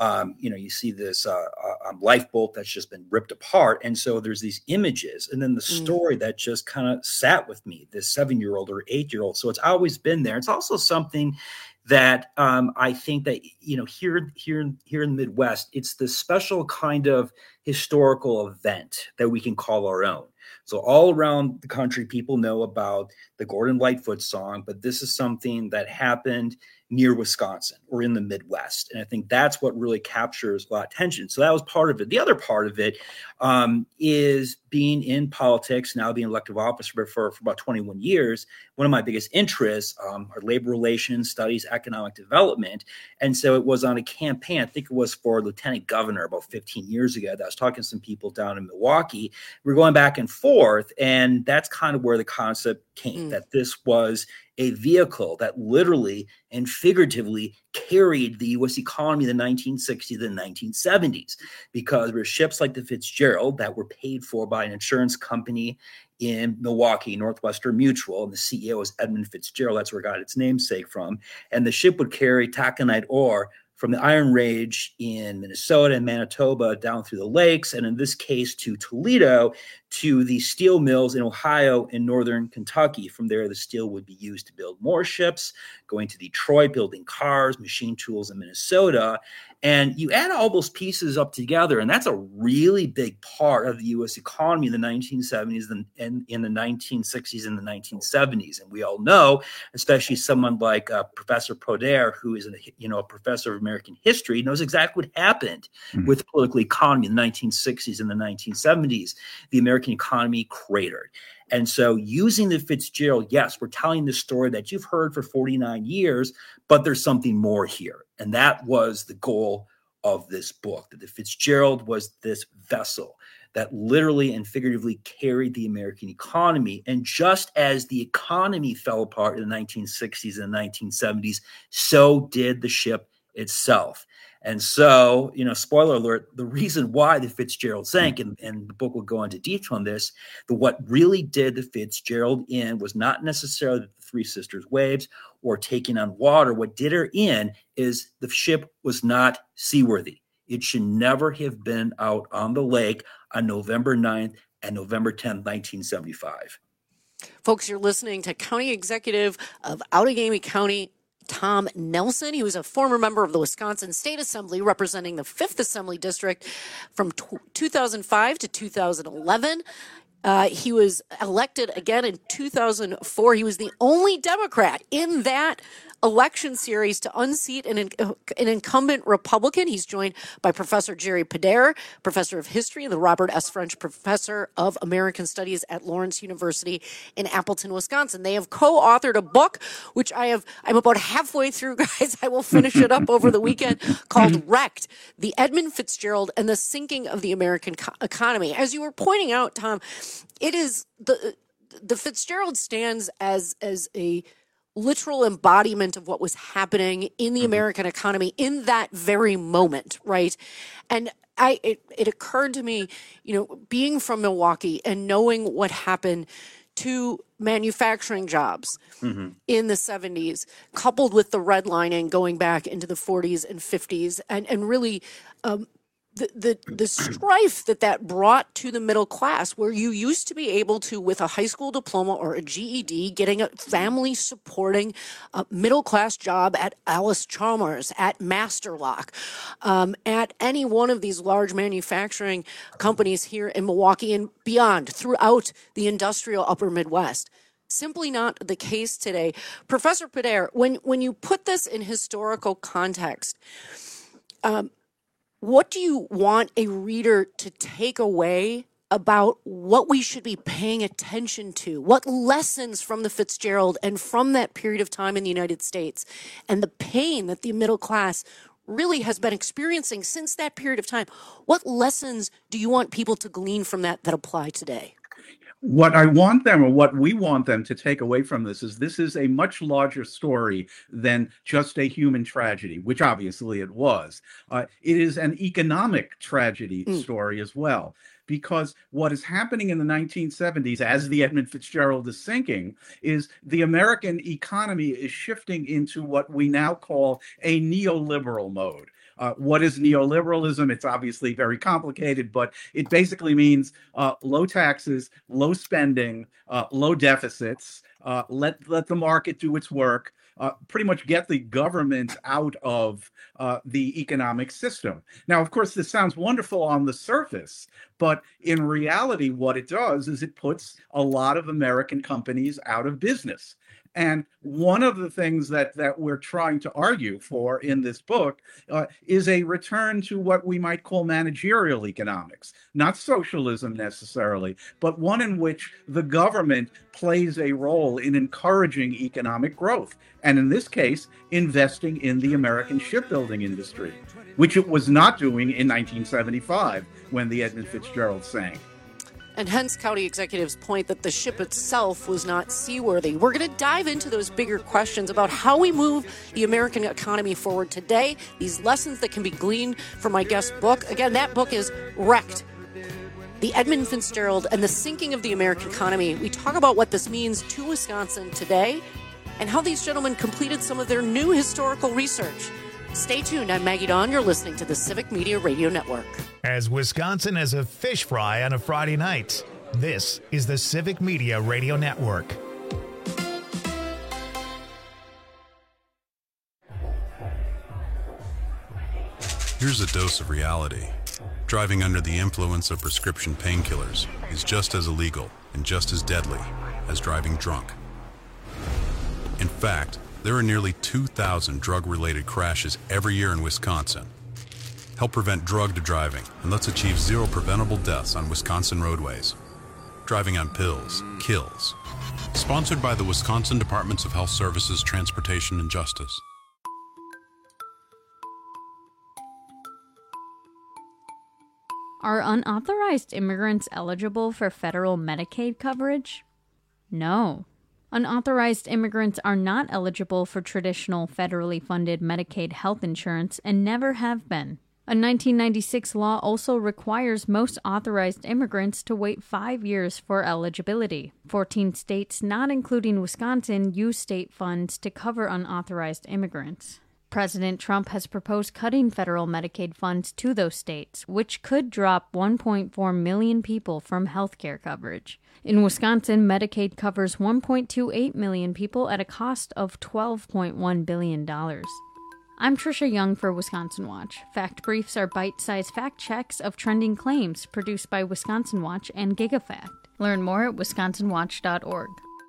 lifeboat that's just been ripped apart. And so there's these images, and then the story that just kind of sat with me, this 7-year-old or 8-year-old. So it's always been there. It's also something that I think that, here in the Midwest, it's the special kind of historical event that we can call our own. So all around the country, people know about the Gordon Lightfoot song, but this is something that happened near Wisconsin or in the Midwest. And I think that's what really captures a lot of attention. So that was part of it. The other part of it is being in politics, now being elected office for about 21 years. One of my biggest interests are labor relations, studies, economic development. And so it was on a campaign, I think it was for lieutenant governor about 15 years ago, that I was talking to some people down in Milwaukee. We're going back and forth, and that's kind of where the concept came, that this was a vehicle that literally and figuratively carried the U.S. economy in the 1960s and 1970s, because there were ships like the Fitzgerald that were paid for by an insurance company in Milwaukee, Northwestern Mutual, and the CEO was Edmund Fitzgerald. That's where it got its namesake from. And the ship would carry taconite ore from the Iron Range in Minnesota and Manitoba down through the lakes, and in this case to Toledo, to the steel mills in Ohio and northern Kentucky. From there, the steel would be used to build more ships, going to Detroit, building cars, machine tools in Minnesota. And you add all those pieces up together, and that's a really big part of the U.S. economy in the 1970s and in the 1960s and the 1970s. And we all know, especially someone like Professor Poder, who is a professor of American history, knows exactly what happened with the political economy in the 1960s and the 1970s. The American economy cratered. And so using the Fitzgerald, yes, we're telling the story that you've heard for 49 years, but there's something more here. And that was the goal of this book, that the Fitzgerald was this vessel that literally and figuratively carried the American economy. And just as the economy fell apart in the 1960s and 1970s, so did the ship itself. And so, spoiler alert, the reason why the Fitzgerald sank, and the book will go into detail on this, what really did the Fitzgerald in was not necessarily the Three Sisters waves or taking on water. What did her in is the ship was not seaworthy. It should never have been out on the lake on November 9th and November 10th, 1975. Folks, you're listening to County Executive of Outagamie County, Tom Nelson. He was a former member of the Wisconsin State Assembly representing the 5th Assembly District from 2005 to 2011. He was elected again in 2004. He was the only Democrat in that election series to unseat an incumbent Republican. He's joined by Professor Jerry Podair, professor of history, and the Robert S. French professor of American Studies at Lawrence University in Appleton, Wisconsin. They have co-authored a book, which I'm about halfway through, guys. I will finish it up over the weekend, called Wrecked, The Edmund Fitzgerald and the Sinking of the American Economy. As you were pointing out, Tom, it is the Fitzgerald stands as a literal embodiment of what was happening in the American economy in that very moment, right? And it occurred to me, being from Milwaukee and knowing what happened to manufacturing jobs in the 70s, coupled with the redlining going back into the 40s and 50s, and really the strife that brought to the middle class, where you used to be able to, with a high school diploma or a GED, getting a family supporting middle class job at Alice Chalmers, at Master Lock, at any one of these large manufacturing companies here in Milwaukee and beyond, throughout the industrial upper Midwest. Simply not the case today. Professor Podair, when you put this in historical context, what do you want a reader to take away about what we should be paying attention to? What lessons from the Fitzgerald and from that period of time in the United States and the pain that the middle class really has been experiencing since that period of time? What lessons do you want people to glean from that apply today? What I want them, or what we want them to take away from this is a much larger story than just a human tragedy, which obviously it was. It is an economic tragedy story as well, because what is happening in the 1970s as the Edmund Fitzgerald is sinking is the American economy is shifting into what we now call a neoliberal mode. What is neoliberalism? It's obviously very complicated, but it basically means low taxes, low spending, low deficits, let the market do its work, pretty much get the government out of the economic system. Now, of course, this sounds wonderful on the surface, but in reality, what it does is it puts a lot of American companies out of business. And one of the things that we're trying to argue for in this book is a return to what we might call managerial economics, not socialism necessarily, but one in which the government plays a role in encouraging economic growth. And in this case, investing in the American shipbuilding industry, which it was not doing in 1975 when the Edmund Fitzgerald sank. And hence County Executive's point that the ship itself was not seaworthy. We're going to dive into those bigger questions about how we move the American economy forward today, these lessons that can be gleaned from my guest's book. Again, that book is Wrecked, The Edmund Fitzgerald and the Sinking of the American Economy. We talk about what this means to Wisconsin today and how these gentlemen completed some of their new historical research. Stay tuned. I'm Maggie Dawn. You're listening to the Civic Media Radio Network. As Wisconsin has a fish fry on a Friday night, this is the Civic Media Radio Network. Here's a dose of reality. Driving under the influence of prescription painkillers is just as illegal and just as deadly as driving drunk. In fact, there are nearly 2,000 drug-related crashes every year in Wisconsin. Help prevent drug driving, and let's achieve zero preventable deaths on Wisconsin roadways. Driving on pills kills. Sponsored by the Wisconsin Departments of Health Services, Transportation, and Justice. Are unauthorized immigrants eligible for federal Medicaid coverage? No. Unauthorized immigrants are not eligible for traditional federally funded Medicaid health insurance and never have been. A 1996 law also requires most authorized immigrants to wait 5 years for eligibility. 14 states, not including Wisconsin, use state funds to cover unauthorized immigrants. President Trump has proposed cutting federal Medicaid funds to those states, which could drop 1.4 million people from health care coverage. In Wisconsin, Medicaid covers 1.28 million people at a cost of $12.1 billion. I'm Trisha Young for Wisconsin Watch. Fact Briefs are bite-sized fact checks of trending claims produced by Wisconsin Watch and GigaFact. Learn more at wisconsinwatch.org.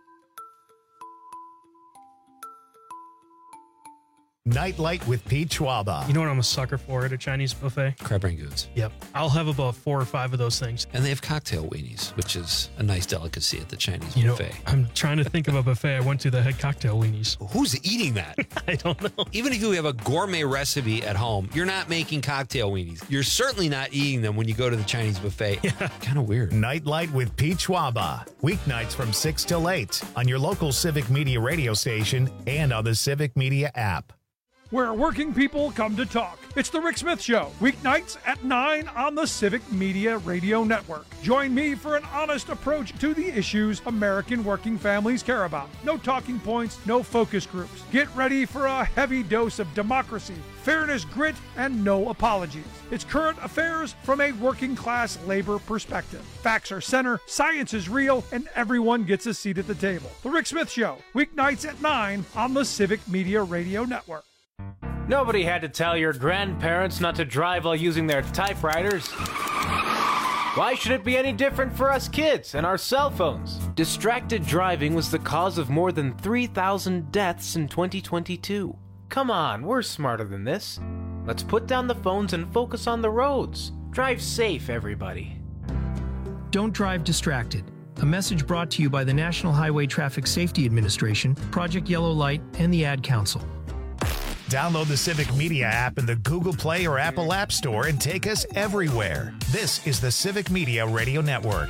Nightlight with Pete Schwaba. You know what I'm a sucker for at a Chinese buffet? Crab rangoons. Yep. I'll have about 4 or 5 of those things. And they have cocktail weenies, which is a nice delicacy at the Chinese buffet. I'm trying to think of a buffet I went to that had cocktail weenies. Who's eating that? I don't know. Even if you have a gourmet recipe at home, you're not making cocktail weenies. You're certainly not eating them when you go to the Chinese buffet. Yeah. Kind of weird. Nightlight with Pete Schwaba. Weeknights from 6 till 8 on your local Civic Media radio station and on the Civic Media app. Where working people come to talk. It's The Rick Smith Show, weeknights at 9 on the Civic Media Radio Network. Join me for an honest approach to the issues American working families care about. No talking points, no focus groups. Get ready for a heavy dose of democracy, fairness, grit, and no apologies. It's current affairs from a working class labor perspective. Facts are center, science is real, and everyone gets a seat at the table. The Rick Smith Show, weeknights at 9 on the Civic Media Radio Network. Nobody had to tell your grandparents not to drive while using their typewriters. Why should it be any different for us kids and our cell phones? Distracted driving was the cause of more than 3,000 deaths in 2022. Come on, we're smarter than this. Let's put down the phones and focus on the roads. Drive safe, everybody. Don't drive distracted. A message brought to you by the National Highway Traffic Safety Administration, Project Yellow Light, and the Ad Council. Download the Civic Media app in the Google Play or Apple App Store and take us everywhere. This is the Civic Media Radio Network.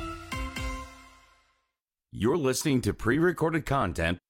You're listening to pre-recorded content.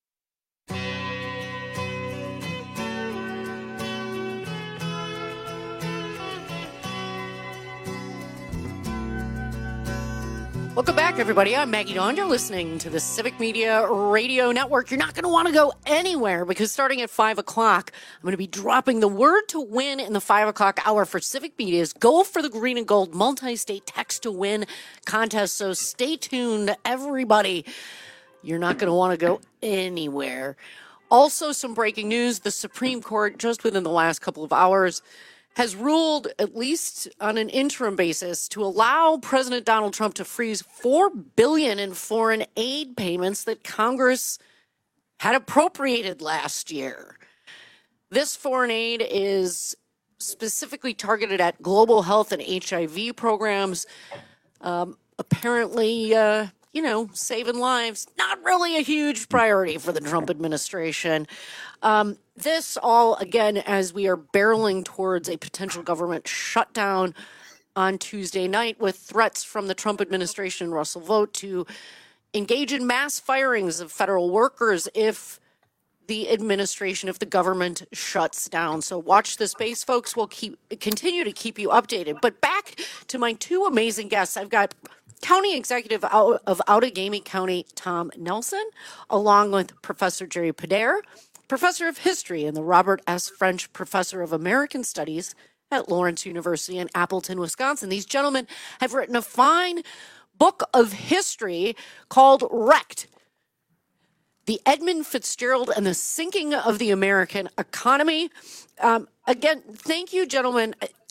Welcome back, everybody. I'm Maggie Dawn. You're listening to the Civic Media Radio Network. You're not going to want to go anywhere because starting at 5 o'clock, I'm going to be dropping the word to win in the 5 o'clock hour for Civic Media's Go for the Green and Gold multi-state text to win contest. So stay tuned, everybody. You're not going to want to go anywhere. Also, some breaking news. The Supreme Court, just within the last couple of hours, has ruled, at least on an interim basis, to allow President Donald Trump to freeze $4 billion in foreign aid payments that Congress had appropriated last year. This foreign aid is specifically targeted at global health and HIV programs. Apparently, saving lives, not really a huge priority for the Trump administration. This all, again, as we are barreling towards a potential government shutdown on Tuesday night with threats from the Trump administration and Russell Vought to engage in mass firings of federal workers if the government shuts down. So watch this space, folks. We'll continue to keep you updated. But back to my two amazing guests. I've got County Executive of Outagamie County, Tom Nelson, along with Professor Jerry Podair, Professor of History and the Robert S. French Professor of American Studies at Lawrence University in Appleton, Wisconsin. These gentlemen have written a fine book of history called Wrecked: The Edmund Fitzgerald and the Sinking of the American Economy. Again, thank you, gentlemen.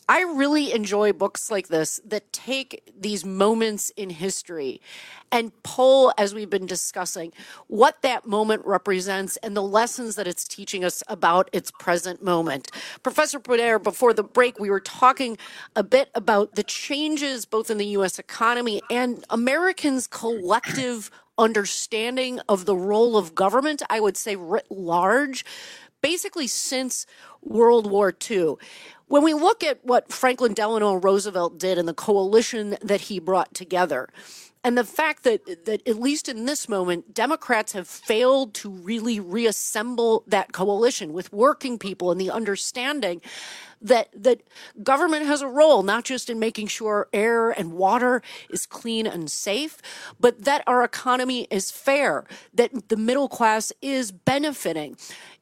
I really enjoy books like this that take these moments in history and pull, as we've been discussing, what that moment represents and the lessons that it's teaching us about its present moment. Professor Poder, before the break, we were talking a bit about the changes both in the U.S. economy and Americans' collective understanding of the role of government, I would say writ large, basically since World War II. When we look at what Franklin Delano Roosevelt did and the coalition that he brought together, and the fact that at least in this moment, Democrats have failed to really reassemble that coalition with working people and the understanding that government has a role, not just in making sure air and water is clean and safe, but that our economy is fair, that the middle class is benefiting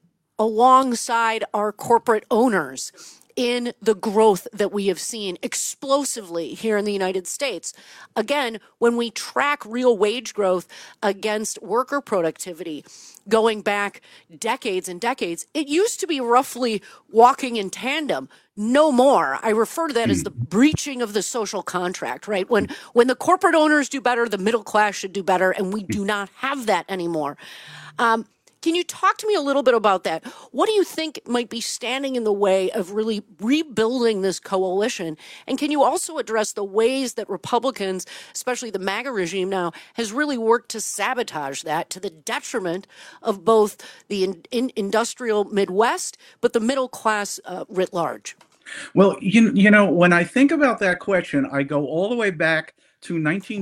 alongside our corporate owners in the growth that we have seen explosively here in the United States. Again, when we track real wage growth against worker productivity, going back decades and decades, it used to be roughly walking in tandem. No more. I refer to that as the breaching of the social contract, right? When the corporate owners do better, the middle class should do better, and we do not have that anymore. Can you talk to me a little bit about that? What do you think might be standing in the way of really rebuilding this coalition? And can you also address the ways that Republicans, especially the MAGA regime now, has really worked to sabotage that to the detriment of both the industrial Midwest, but the middle class writ large? Well, you know, when I think about that question, I go all the way back to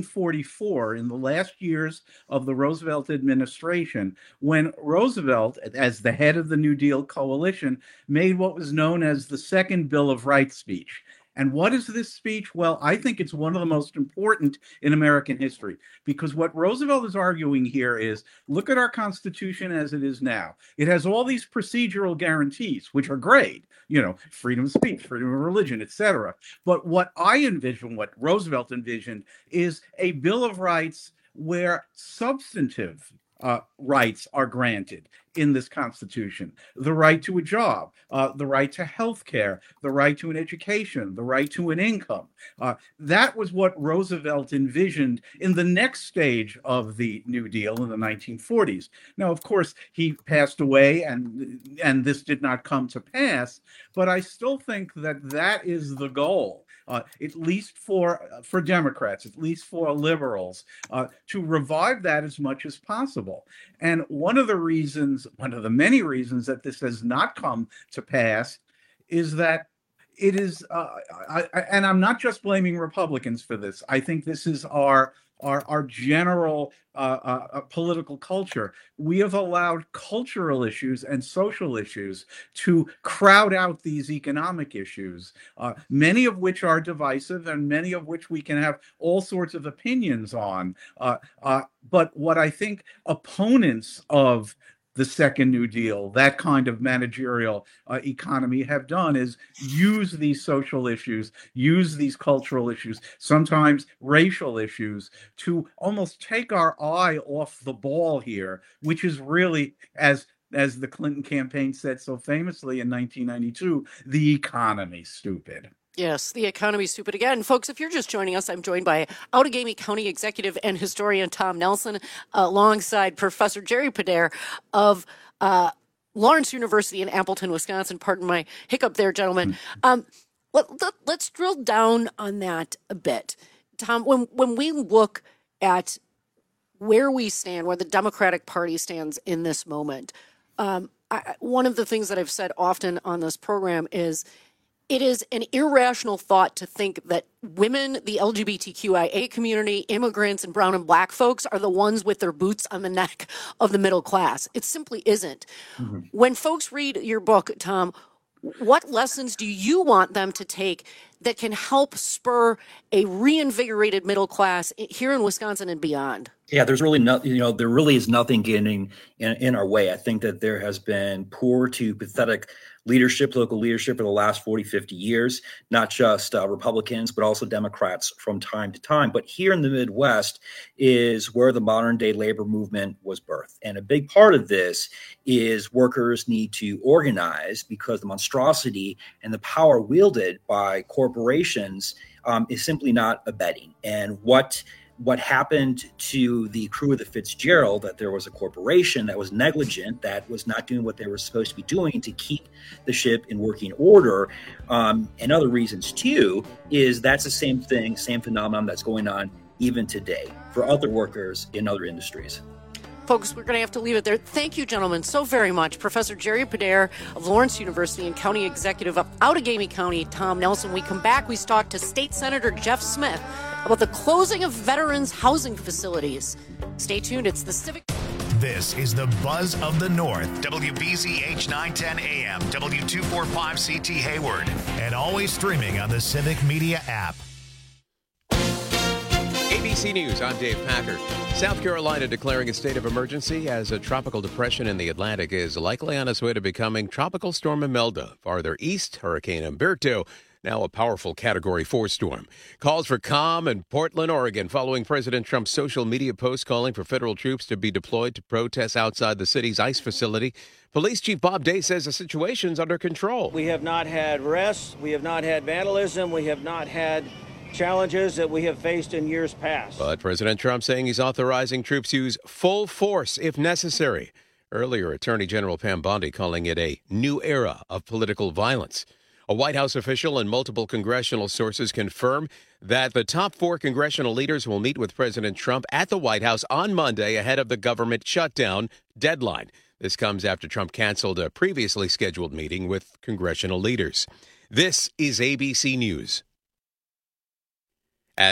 1944, in the last years of the Roosevelt administration, when Roosevelt, as the head of the New Deal coalition, made what was known as the Second Bill of Rights speech. And what is this speech? Well, I think it's one of the most important in American history, because what Roosevelt is arguing here is, look at our Constitution as it is now. It has all these procedural guarantees, which are great, you know, freedom of speech, freedom of religion, etc. But what I envision, what Roosevelt envisioned, is a Bill of Rights where substantive rights are granted in this Constitution. The right to a job, the right to health care, the right to an education, the right to an income. That was what Roosevelt envisioned in the next stage of the New Deal in the 1940s. Now, of course, he passed away and this did not come to pass, but I still think that that is the goal. At least for Democrats, at least for liberals, to revive that as much as possible. And one of the many reasons that this has not come to pass is that it is, and I'm not just blaming Republicans for this. I think this is our general political culture. We have allowed cultural issues and social issues to crowd out these economic issues, many of which are divisive and many of which we can have all sorts of opinions on. But what I think opponents of the Second New Deal, that kind of managerial economy, have done is use these social issues, use these cultural issues, sometimes racial issues, to almost take our eye off the ball here, which is really, as the Clinton campaign said so famously in 1992, the economy, stupid. Yes, the economy is stupid again. Folks, if you're just joining us, I'm joined by Outagamie County Executive and Historian Tom Nelson, alongside Professor Jerry Poder of Lawrence University in Appleton, Wisconsin. Pardon my hiccup there, gentlemen. Let's drill down on that a bit. Tom, when we look at where we stand, where the Democratic Party stands in this moment, one of the things that I've said often on this program is, it is an irrational thought to think that women, the LGBTQIA community, immigrants, and brown and black folks are the ones with their boots on the neck of the middle class. It simply isn't. Mm-hmm. When folks read your book, Tom, what lessons do you want them to take that can help spur a reinvigorated middle class here in Wisconsin and beyond? Yeah, there's really there really is nothing getting in our way. I think that there has been poor to pathetic leadership, local leadership for the last 40, 50 years, not just Republicans, but also Democrats from time to time. But here in the Midwest is where the modern day labor movement was birthed. And a big part of this is workers need to organize because the monstrosity and the power wielded by corporations is simply not abetting. And what happened to the crew of the Fitzgerald, that there was a corporation that was negligent, that was not doing what they were supposed to be doing to keep the ship in working order, and other reasons too, is that's the same thing, same phenomenon that's going on even today for other workers in other industries. Folks, we're going to have to leave it there. Thank you, gentlemen, so very much. Professor Jerry Podair of Lawrence University and County Executive of Outagamie County, Tom Nelson. We come back, we talk to State Senator Jeff Smith about the closing of veterans' housing facilities. Stay tuned. It's the Civic. This is the Buzz of the North. WBZH 910 AM, W245CT Hayward, and always streaming on the Civic Media app. ABC News, I'm Dave Packer. South Carolina declaring a state of emergency as a tropical depression in the Atlantic is likely on its way to becoming Tropical Storm Imelda. Farther east, Hurricane Humberto, now a powerful Category 4 storm. Calls for calm in Portland, Oregon, following President Trump's social media post calling for federal troops to be deployed to protest outside the city's ICE facility. Police Chief Bob Day says the situation's under control. We have not had arrests. We have not had vandalism. We have not had challenges that we have faced in years past. But President Trump saying he's authorizing troops use full force if necessary. Earlier, Attorney General Pam Bondi calling it a new era of political violence. A White House official and multiple congressional sources confirm that the top 4 congressional leaders will meet with President Trump at the White House on Monday ahead of the government shutdown deadline. This comes after Trump canceled a previously scheduled meeting with congressional leaders. This is ABC News.